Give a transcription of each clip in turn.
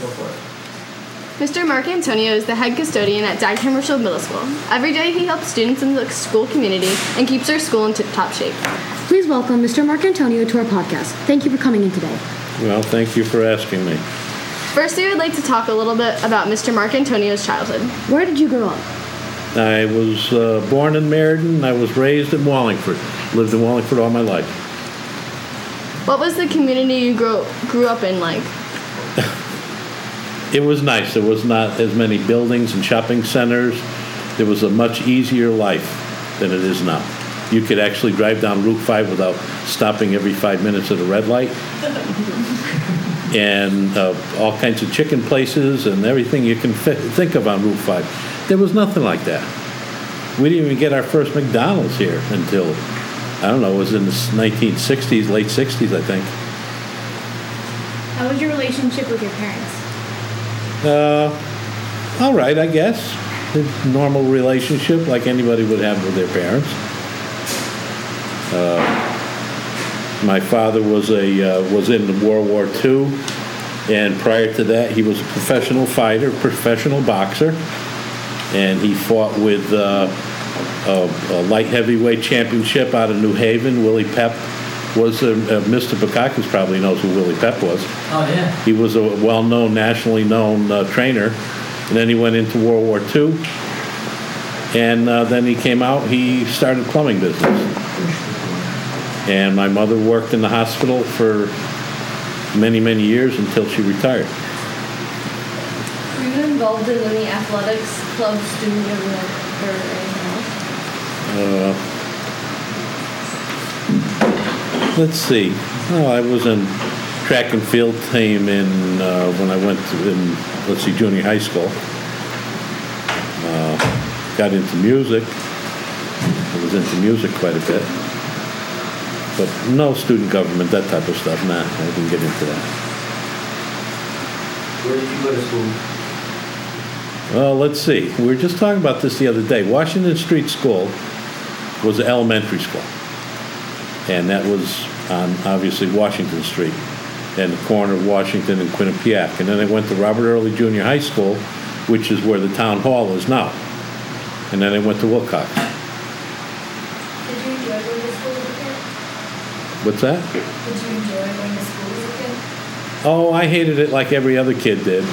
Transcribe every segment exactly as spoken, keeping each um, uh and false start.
Go for it. Mister Mark Antonio is the head custodian at Dagenham Rochelle Middle School. Every day he helps students in the school community and keeps our school in tip-top shape. Please welcome Mister Mark Antonio to our podcast. Thank you for coming in today. Well, thank you for asking me. First, we would like to talk a little bit about Mister Mark Antonio's childhood. Where did you grow up? I was uh, born in Meriden. I was raised in Wallingford. Lived in Wallingford all my life. What was the community you grew, grew up in like? It was nice. There was not as many buildings and shopping centers. It was a much easier life than it is now. You could actually drive down Route five without stopping every five minutes at a red light. And uh, all kinds of chicken places and everything you can fi- think of on Route five. There was nothing like that. We didn't even get our first McDonald's here until, I don't know, it was in the nineteen sixties, late sixties, I think. How was your relationship with your parents? Uh, all right, I guess. A normal relationship like anybody would have with their parents. Uh, my father was a uh, was in World War Two, and prior to that, he was a professional fighter, professional boxer, and he fought with uh, a, a light heavyweight championship out of New Haven. Willie Pep was a, uh, Mister Bukakis probably knows who Willie Pep was. Oh, yeah. He was a well-known, nationally known uh, trainer, and then he went into World War Two, and uh, then he came out, he started plumbing business. And my mother worked in the hospital for many, many years until she retired. Were you involved in any athletics, clubs, student government, or anything else? Uh, let's see. Oh, I was in track and field team in uh, when I went to, in, let's see, junior high school. Uh, got into music. I was into music quite a bit. But no student government, that type of stuff. Nah, I didn't get into that. Where did you go to school? Well, let's see. We were just talking about this the other day. Washington Street School was an elementary school. And that was on, obviously, Washington Street and the corner of Washington and Quinnipiac. And then I went to Robert Early Junior High School, which is where the town hall is now. And then I went to Wilcox. Did you enjoy going to school as a kid? What's that? Did you enjoy going to school as a kid? Oh, I hated it like every other kid did.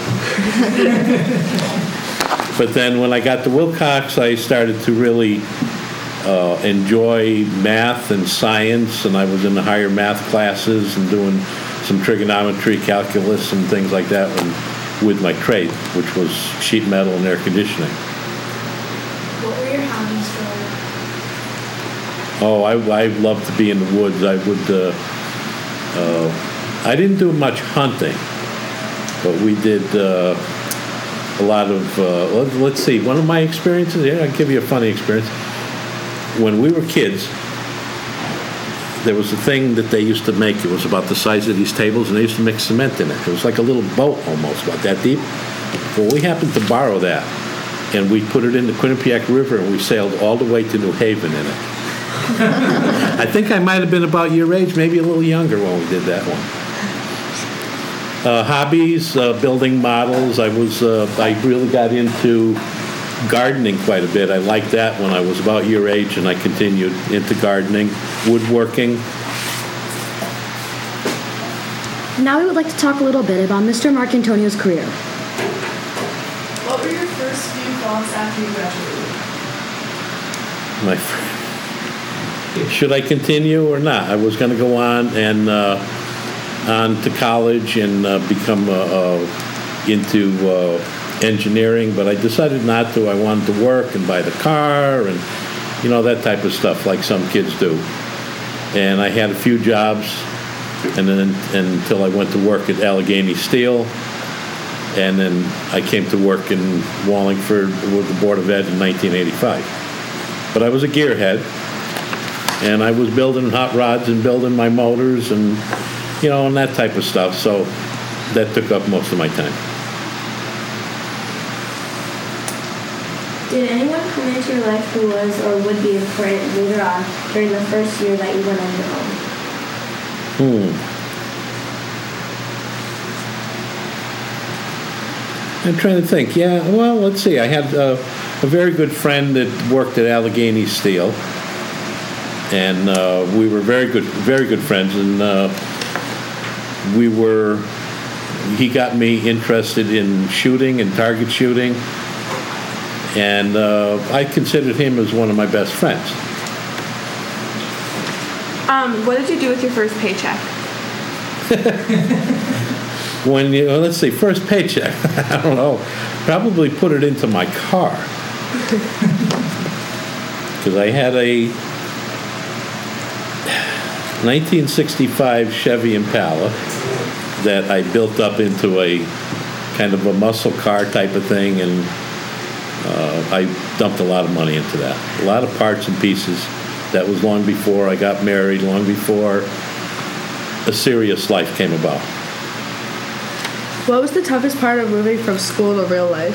But then when I got to Wilcox, I started to really uh, enjoy math and science, and I was in the higher math classes and doing some trigonometry, calculus, and things like that when, with my trade, which was sheet metal and air conditioning. What were your hobbies growing up? Oh, I, I loved to be in the woods. I would, uh, uh, I didn't do much hunting, but we did uh, a lot of, uh, let, let's see, one of my experiences, yeah, I'll give you a funny experience. When we were kids, there was a thing that they used to make. It was about the size of these tables, and they used to mix cement in it. It was like a little boat almost, about that deep. Well, we happened to borrow that, and we put it in the Quinnipiac River, and we sailed all the way to New Haven in it. I think I might have been about your age, maybe a little younger when we did that one. Uh, hobbies, uh, building models. I was, uh, I really got into gardening quite a bit. I liked that when I was about your age, and I continued into gardening, woodworking. Now we would like to talk a little bit about Mister Mark Antonio's career. What were your first few thoughts after you graduated? My fr- Should I continue or not? I was going to go on and uh, on to college and uh, become uh, uh, into uh, engineering, but I decided not to. I wanted to work and buy the car and, you know, that type of stuff like some kids do. And I had a few jobs, and then and until I went to work at Allegheny Steel, and then I came to work in Wallingford with the Board of Ed in nineteen eighty-five. But I was a gearhead, and I was building hot rods and building my motors and, you know, and that type of stuff. So that took up most of my time. Did anyone come into your life who was or would be important later on during the first year that you went on your own? Hmm. I'm trying to think. Yeah, well, let's see. I had uh, a very good friend that worked at Allegheny Steel, and uh, we were very good, very good friends. And uh, we were. He got me interested in shooting and target shooting, and uh, I considered him as one of my best friends. Um, what did you do with your first paycheck? When you, well, let's see, first paycheck, I don't know, probably put it into my car. Because I had a nineteen sixty-five Chevy Impala that I built up into a kind of a muscle car type of thing, and uh, I dumped a lot of money into that. A lot of parts and pieces. That was long before I got married, long before a serious life came about. What was the toughest part of moving from school to real life?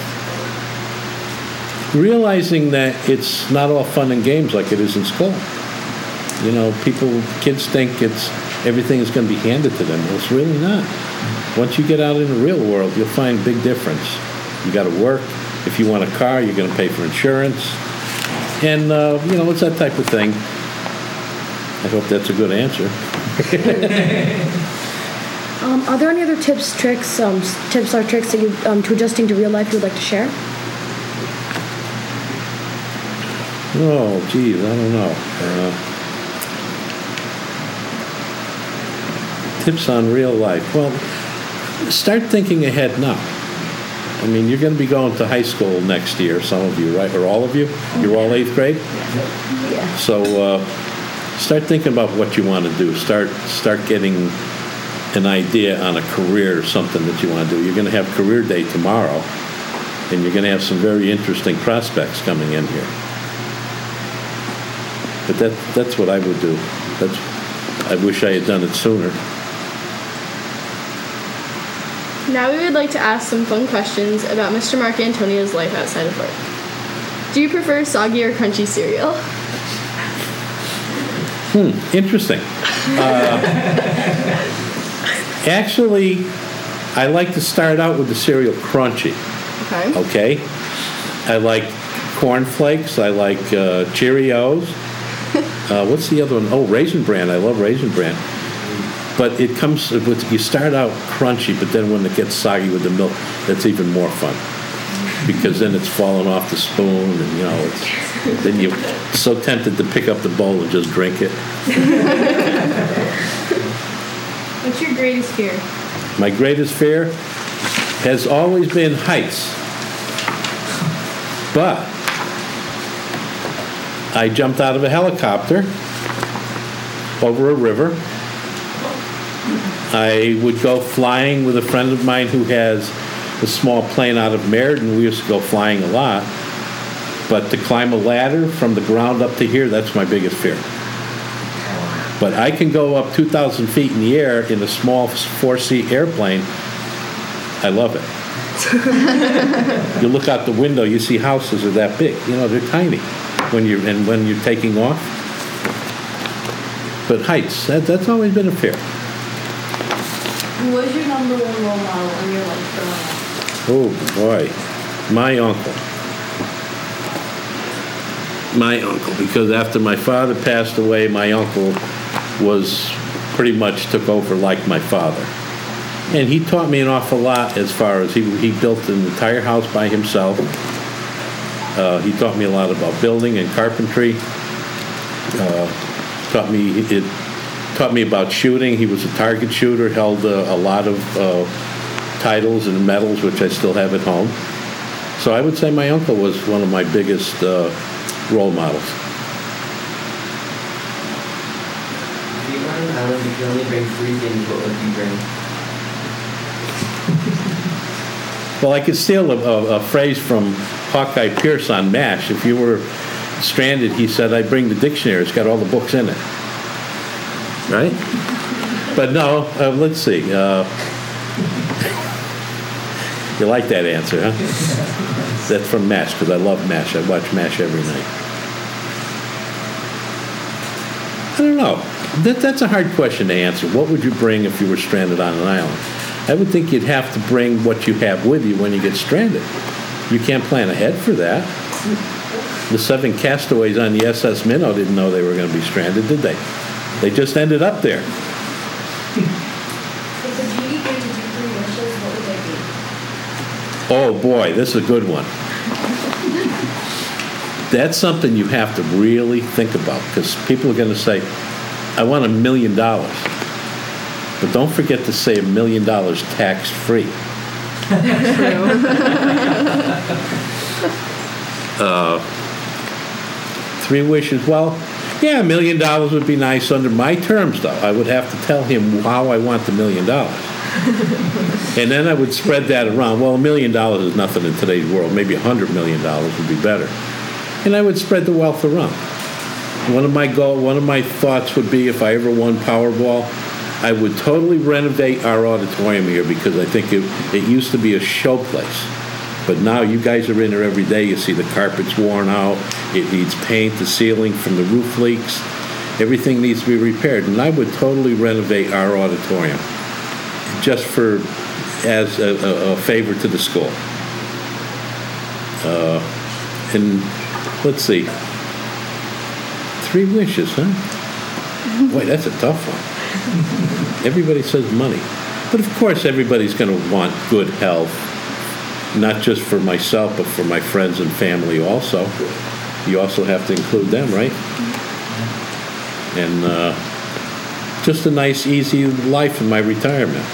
Realizing that it's not all fun and games like it is in school. You know, people, kids think it's everything is going to be handed to them. Well, it's really not. Once you get out in the real world, you'll find a big difference. You got to work. If you want a car, you're going to pay for insurance. And, uh, you know, it's that type of thing. I hope that's a good answer. Um, are there any other tips, tricks, um, s- tips or tricks that you um, to adjusting to real life you would like to share? Oh, geez, I don't know. Uh, tips on real life. Well, start thinking ahead now. I mean, you're going to be going to high school next year, some of you, right? Or all of you? You're all eighth grade? Yeah. So uh, start thinking about what you want to do. Start start getting an idea on a career or something that you want to do. You're going to have career day tomorrow, and you're going to have some very interesting prospects coming in here. But that that's what I would do. That's I wish I had done it sooner. Now we would like to ask some fun questions about Mister Mark Antonio's life outside of work. Do you prefer soggy or crunchy cereal? Hmm, interesting. Uh, actually, I like to start out with the cereal crunchy. Okay. Okay? I like Corn Flakes. I like uh, Cheerios. Uh, what's the other one? Oh, Raisin Bran. I love Raisin Bran. But it comes with, you start out crunchy, but then when it gets soggy with the milk, that's even more fun. Because then it's falling off the spoon, and you know, it's, then you're so tempted to pick up the bowl and just drink it. What's your greatest fear? My greatest fear has always been heights. But I jumped out of a helicopter over a river. I would go flying with a friend of mine who has a small plane out of Meriden. We used to go flying a lot. But to climb a ladder from the ground up to here, that's my biggest fear. But I can go up two thousand feet in the air in a small four-seat airplane. I love it. You look out the window, you see houses are that big. You know, they're tiny when you're, and when you're taking off. But heights, that, that's always been a fear. Who was your number one role model in your life growing up? Oh, boy. My uncle. My uncle, because after my father passed away, my uncle was pretty much took over like my father. And he taught me an awful lot as far as he, he built an entire house by himself. Uh, he taught me a lot about building and carpentry. Uh, taught me it taught me about shooting. He was a target shooter, held uh, a lot of uh, titles and medals, which I still have at home. So I would say my uncle was one of my biggest uh, role models. If you were on an island, you could only bring three things, what would you bring? Well, I could steal a, a, a phrase from Hawkeye Pierce on MASH. If you were stranded, he said, I'd bring the dictionary. It's got all the books in it. Right? But no, uh, let's see. Uh, you like that answer, huh? That's from MASH, because I love MASH. I watch MASH every night. I don't know. That, that's a hard question to answer. What would you bring if you were stranded on an island? I would think you'd have to bring what you have with you when you get stranded. You can't plan ahead for that. The seven castaways on the S S Minnow didn't know they were going to be stranded, did they? They just ended up there. If the genie granted you three wishes, what would they be? Oh boy, this is a good one. That's something you have to really think about, because people are going to say, I want a million dollars. But don't forget to say a million dollars tax-free. uh, three wishes. Well, yeah, a million dollars would be nice under my terms, though. I would have to tell him how I want the million dollars. And then I would spread that around. Well, a million dollars is nothing in today's world. Maybe a hundred million dollars would be better. And I would spread the wealth around. One of my goal, one of my thoughts would be, if I ever won Powerball, I would totally renovate our auditorium here, because I think it, it used to be a show place. But now you guys are in there every day. You see the carpet's worn out. It needs paint. The ceiling from the roof leaks. Everything needs to be repaired. And I would totally renovate our auditorium, just for as a, a, a favor to the school. Uh, and let's see, three wishes, huh? Boy, that's a tough one. Everybody says money. But of course, everybody's going to want good health, not just for myself, but for my friends and family also. You also have to include them, right? And uh, just a nice, easy life in my retirement.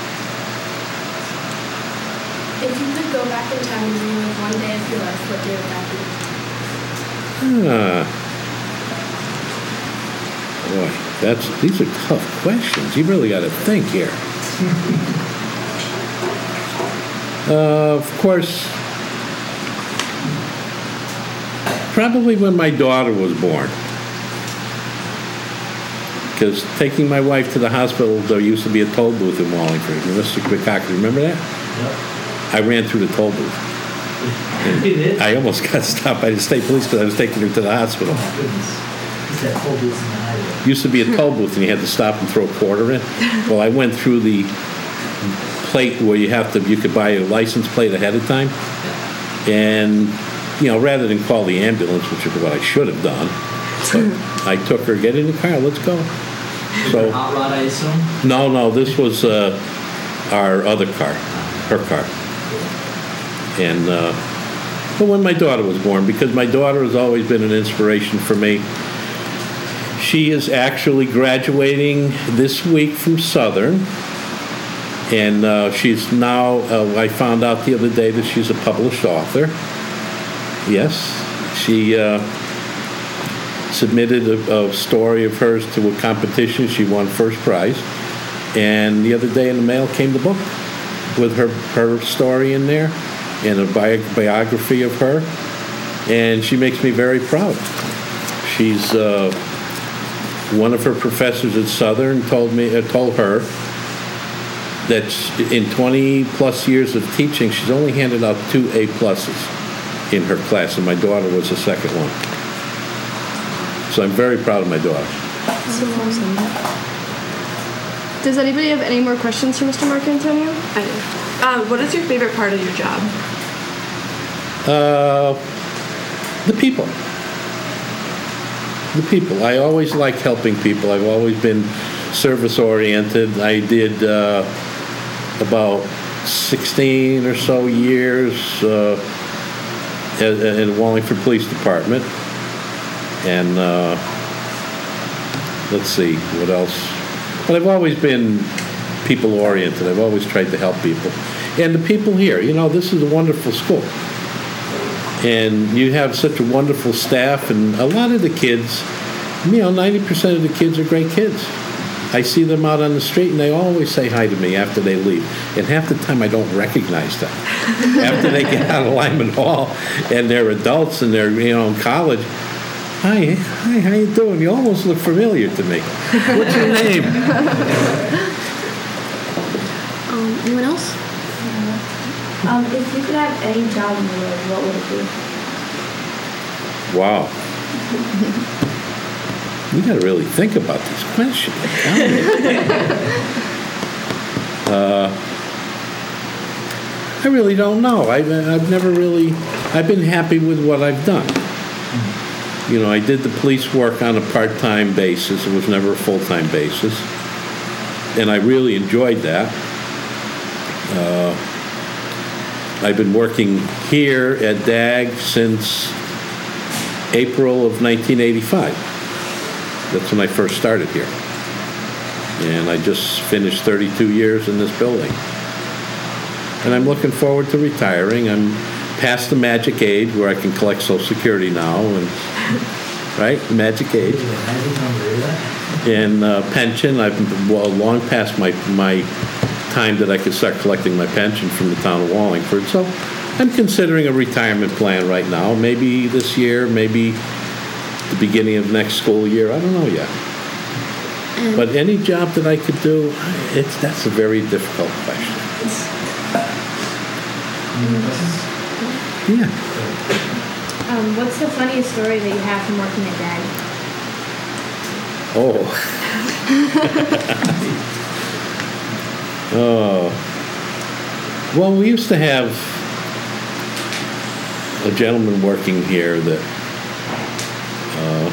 If you could go back in time and relive one day of your life, what day would that be? Ah. Boy, that's, these are tough questions. You really got to think here. Uh, of course, probably when my daughter was born. Because taking my wife to the hospital, there used to be a toll booth in Wallingford. Mister Quickcock, remember that? Yep. I ran through the toll booth. You did? I almost got stopped by the state police because I was taking her to the hospital. Oh, goodness. Is that toll booth in the highway? Used to be a toll booth, and you had to stop and throw a quarter in. Well, I went through the plate where you have to, you could buy a license plate ahead of time. And, you know, rather than call the ambulance, which is what I should have done, but I took her, get in the car, let's go. So, Hot rod, I assume? no, no, this was uh, our other car, her car. And, uh, but when my daughter was born, because my daughter has always been an inspiration for me. She is actually graduating this week from Southern. And uh, she's now, uh, I found out the other day that she's a published author. Yes, she uh, submitted a, a story of hers to a competition. She won first prize. And the other day in the mail came the book with her, her story in there and a bi- biography of her. And she makes me very proud. She's, uh, one of her professors at Southern told me, uh, told her that in twenty plus years of teaching, she's only handed out two A pluses in her class, and my daughter was the second one. So I'm very proud of my daughter. Does anybody have any more questions for Mister Mark Antonio? I do. Uh, what is your favorite part of your job? Uh, the people. The people. I always like helping people. I've always been service-oriented. I did uh, about sixteen or so years uh, in the Wallingford Police Department. And uh, let's see, what else? But I've always been people-oriented. I've always tried to help people. And the people here, you know, this is a wonderful school. And you have such a wonderful staff, and a lot of the kids, you know, ninety percent of the kids are great kids. I see them out on the street, and they always say hi to me after they leave. And half the time, I don't recognize them. After they get out of Lyman Hall, and they're adults, and they're, you know, in college, hi, hi, how you doing? You almost look familiar to me. What's your name? Um, anyone else? Um, if you could have any job in the world, what would it be? Wow. You got to really think about this question. uh, I really don't know. I, I've never really, I've been happy with what I've done. You know, I did the police work on a part-time basis. It was never a full-time basis. And I really enjoyed that. Uh, I've been working here at D A G since April of nineteen eighty-five. That's when I first started here. And I just finished thirty-two years in this building. And I'm looking forward to retiring. I'm past the magic age where I can collect Social Security now, and right, magic age. And uh, pension, I've been well, long past my my time that I could start collecting my pension from the town of Wallingford. So I'm considering a retirement plan right now. Maybe this year, maybe the beginning of next school year. I don't know yet. But any job that I could do, it's that's a very difficult question. Yeah. Um, what's the funniest story that you have from working at D A G? Oh. Oh. Well, we used to have a gentleman working here that uh,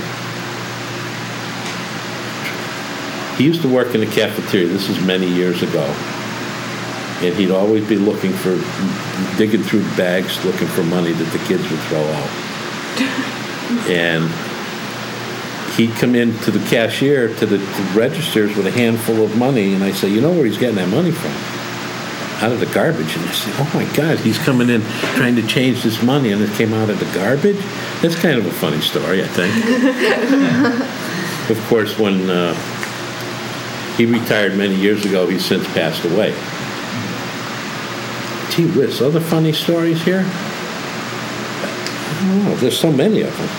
he used to work in the cafeteria. This is many years ago. And he'd always be looking for, digging through bags, looking for money that the kids would throw out. And he'd come in to the cashier, to the, to the registers with a handful of money, and I say, you know where he's getting that money from? Out of the garbage. And they say, oh my God, he's coming in trying to change this money, and it came out of the garbage? That's kind of a funny story, I think. Of course, when uh, he retired many years ago, he's since passed away. Gee whiz, other funny stories here? I don't know, there's so many of them.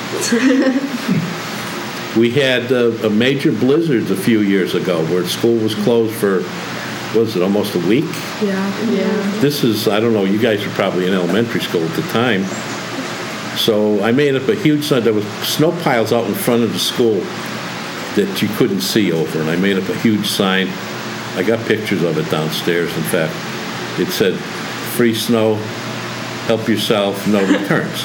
We had uh, a major blizzard a few years ago where school was closed for, what was it, almost a week? Yeah. Yeah. This is, I don't know, you guys were probably in elementary school at the time. So I made up a huge sign. There was snow piles out in front of the school that you couldn't see over, and I made up a huge sign. I got pictures of it downstairs, in fact. It said, free snow, help yourself, no returns.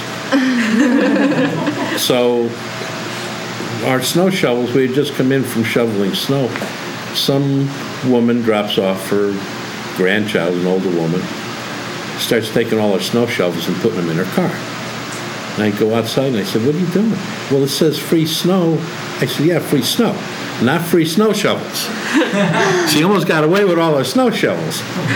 So our snow shovels, we had just come in from shoveling snow. Some woman drops off her grandchild, an older woman, starts taking all her snow shovels and putting them in her car. And I go outside and I said, what are you doing? Well, it says free snow. I said, yeah, free snow, not free snow shovels. She almost got away with all her snow shovels.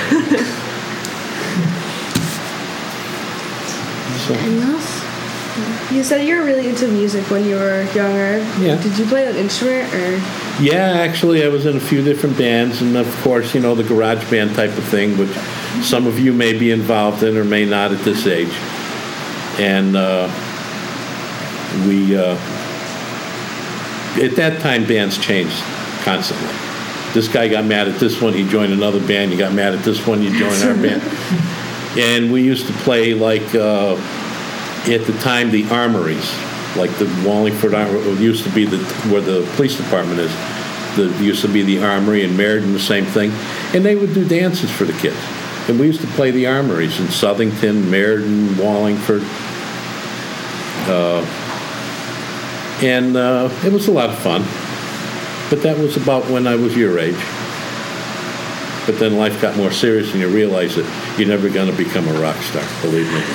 So, You said you were really into music when you were younger. Yeah. Did you play an instrument or? yeah, actually, I was in a few different bands, and of course, you know, the garage band type of thing, which some of you may be involved in or may not at this age. And uh, we, uh, at that time, bands changed constantly. This guy got mad at this one, he joined another band. You got mad at this one, you joined our band. And we used to play, like, uh, at the time, the armories, like the Wallingford Armory, used to be the where the police department is. The used to be the Armory, and Meriden, the same thing. And they would do dances for the kids. And we used to play the armories in Southington, Meriden, Wallingford. Uh, and uh, it was a lot of fun. But that was about when I was your age. But then life got more serious, and you realize that you're never going to become a rock star, believe me.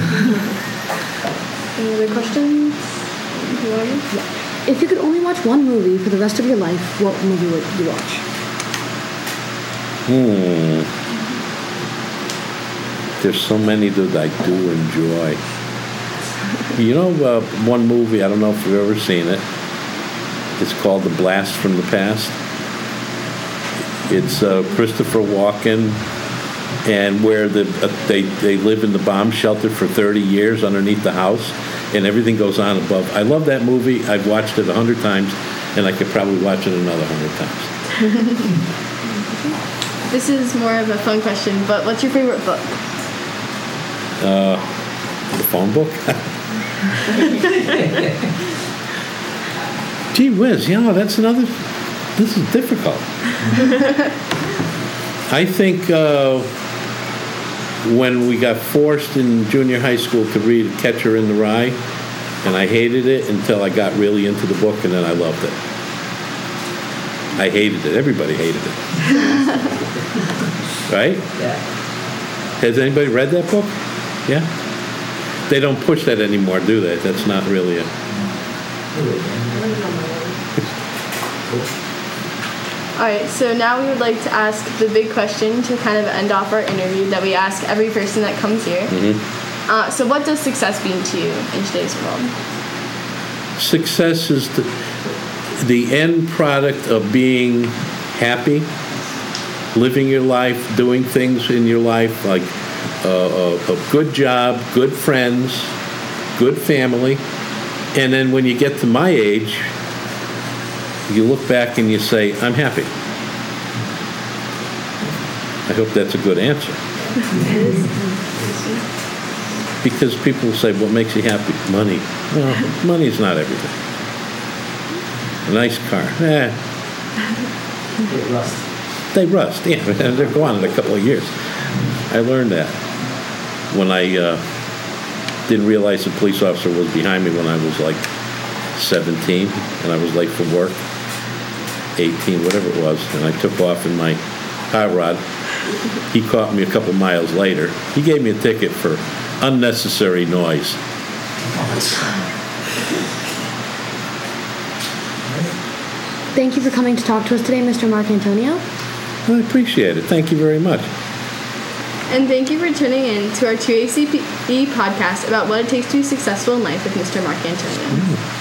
Any other questions? Yeah. If you could only watch one movie for the rest of your life, what movie would you watch? Hmm. There's so many that I do enjoy. You know, uh, one movie, I don't know if you've ever seen it. It's called The Blast from the Past. It's uh, Christopher Walken, and where the uh, they they live in the bomb shelter for thirty years underneath the house, and everything goes on above. I love that movie. I've watched it a hundred times, and I could probably watch it another hundred times. This is more of a fun question, but what's your favorite book? Uh, the phone book. Gee whiz, you know, that's another. This is difficult. I think uh, when we got forced in junior high school to read Catcher in the Rye, and I hated it until I got really into the book, and then I loved it. I hated it. Everybody hated it. Right? Yeah. Has anybody read that book? Yeah? They don't push that anymore, do they? That's not really a... All right, so now we would like to ask the big question to kind of end off our interview that we ask every person that comes here. Mm-hmm. Uh, so what does success mean to you in today's world? Success is the, the end product of being happy, living your life, doing things in your life, like uh, a, a good job, good friends, good family. And then when you get to my age, you look back and you say, I'm happy. I hope that's a good answer. Because people say, what makes you happy? Money. Well, money's not everything. A nice car. Eh. They rust. They rust, yeah. They're gone in a couple of years. I learned that when I uh, didn't realize the police officer was behind me when I was like seventeen, and I was late for work, eighteen, whatever it was, and I took off in my hot rod. He caught me a couple miles later. He gave me a ticket for unnecessary noise. Thank you for coming to talk to us today, Mister Mark Antonio. I appreciate it. Thank you very much. And thank you for tuning in to our two A C P E podcast about what it takes to be successful in life with Mister Mark Antonio. Mm.